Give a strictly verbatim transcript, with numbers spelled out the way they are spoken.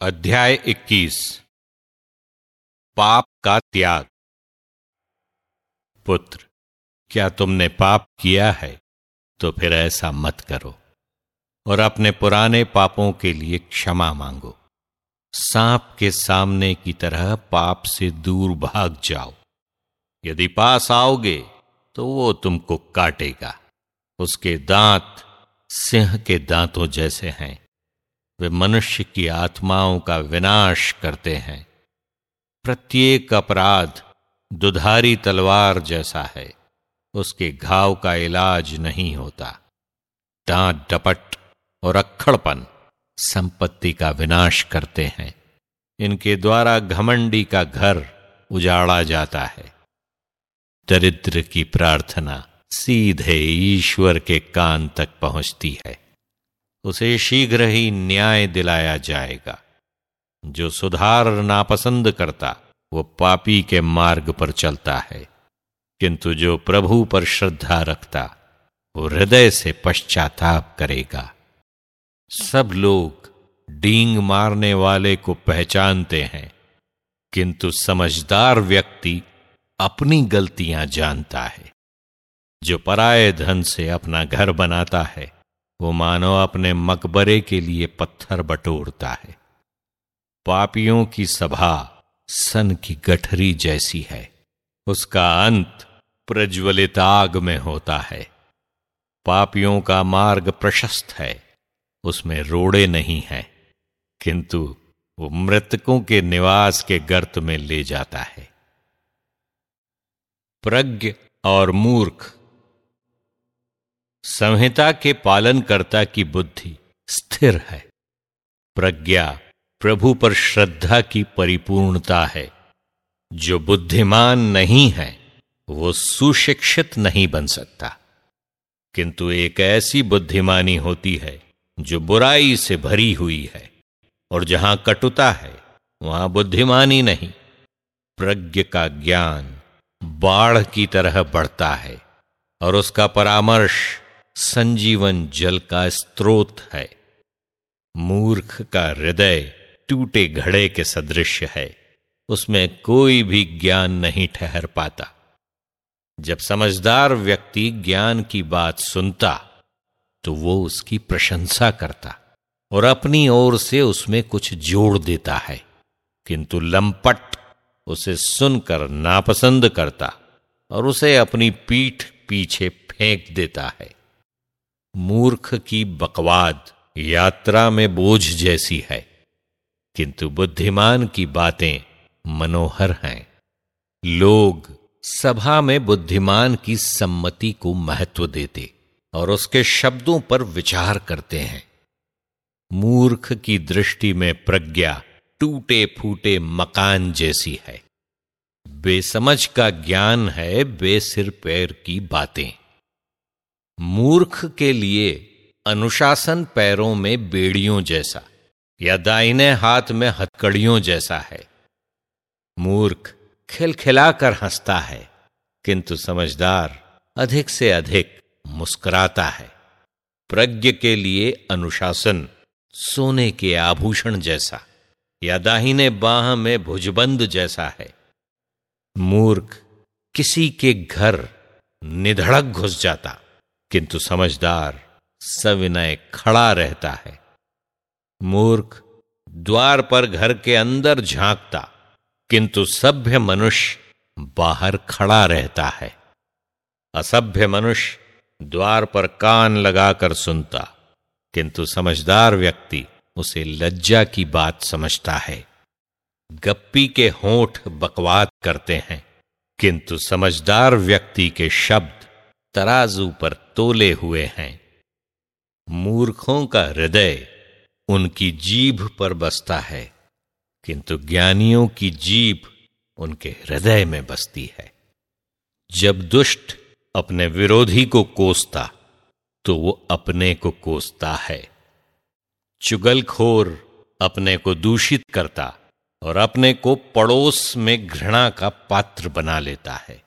अध्याय इक्कीस। पाप का त्याग। पुत्र, क्या तुमने पाप किया है तो फिर ऐसा मत करो और अपने पुराने पापों के लिए क्षमा मांगो। सांप के सामने की तरह पाप से दूर भाग जाओ। यदि पास आओगे तो वो तुमको काटेगा। उसके दांत सिंह के दांतों जैसे हैं। वे मनुष्य की आत्माओं का विनाश करते हैं। प्रत्येक अपराध दुधारी तलवार जैसा है। उसके घाव का इलाज नहीं होता। डांट डपट और अक्खड़पन संपत्ति का विनाश करते हैं। इनके द्वारा घमंडी का घर उजाड़ा जाता है। दरिद्र की प्रार्थना सीधे ईश्वर के कान तक पहुंचती है। उसे शीघ्र ही न्याय दिलाया जाएगा। जो सुधार नापसंद करता वो पापी के मार्ग पर चलता है, किंतु जो प्रभु पर श्रद्धा रखता वो हृदय से पश्चाताप करेगा। सब लोग डींग मारने वाले को पहचानते हैं, किंतु समझदार व्यक्ति अपनी गलतियां जानता है। जो पराये धन से अपना घर बनाता है वो मानो अपने मकबरे के लिए पत्थर बटोरता है। पापियों की सभा सन की गठरी जैसी है। उसका अंत प्रज्वलित आग में होता है। पापियों का मार्ग प्रशस्त है, उसमें रोड़े नहीं हैं, किंतु वो मृतकों के निवास के गर्त में ले जाता है। प्रज्ञ और मूर्ख। संहिता के पालनकर्ता की बुद्धि स्थिर है। प्रज्ञा प्रभु पर श्रद्धा की परिपूर्णता है। जो बुद्धिमान नहीं है वो सुशिक्षित नहीं बन सकता, किंतु एक ऐसी बुद्धिमानी होती है जो बुराई से भरी हुई है, और जहां कटुता है वहां बुद्धिमानी नहीं। प्रज्ञ का ज्ञान बाढ़ की तरह बढ़ता है और उसका परामर्श संजीवन जल का स्रोत है। मूर्ख का हृदय टूटे घड़े के सदृश है। उसमें कोई भी ज्ञान नहीं ठहर पाता। जब समझदार व्यक्ति ज्ञान की बात सुनता तो वो उसकी प्रशंसा करता और अपनी ओर से उसमें कुछ जोड़ देता है, किंतु लंपट उसे सुनकर नापसंद करता और उसे अपनी पीठ पीछे फेंक देता है। मूर्ख की बकवाद यात्रा में बोझ जैसी है, किंतु बुद्धिमान की बातें मनोहर हैं। लोग सभा में बुद्धिमान की सम्मति को महत्व देते और उसके शब्दों पर विचार करते हैं। मूर्ख की दृष्टि में प्रज्ञा टूटे फूटे मकान जैसी है। बेसमझ का ज्ञान है बेसिर पैर की बातें। मूर्ख के लिए अनुशासन पैरों में बेड़ियों जैसा या दाहिने हाथ में हथकड़ियों जैसा है। मूर्ख खिलखिलाकर हंसता है, किंतु समझदार अधिक से अधिक मुस्कुराता है। प्रज्ञ के लिए अनुशासन सोने के आभूषण जैसा या दाहिने बाह में भुजबंद जैसा है। मूर्ख किसी के घर निधड़क घुस जाता, किंतु समझदार सविनय खड़ा रहता है। मूर्ख द्वार पर घर के अंदर झांकता, किंतु सभ्य मनुष्य बाहर खड़ा रहता है। असभ्य मनुष्य द्वार पर कान लगाकर सुनता, किंतु समझदार व्यक्ति उसे लज्जा की बात समझता है। गप्पी के होंठ बकवाद करते हैं, किंतु समझदार व्यक्ति के शब्द तराजू पर तोले हुए हैं। मूर्खों का हृदय उनकी जीभ पर बसता है, किंतु ज्ञानियों की जीभ उनके हृदय में बसती है। जब दुष्ट अपने विरोधी को कोसता तो वो अपने को कोसता है। चुगलखोर अपने को दूषित करता और अपने को पड़ोस में घृणा का पात्र बना लेता है।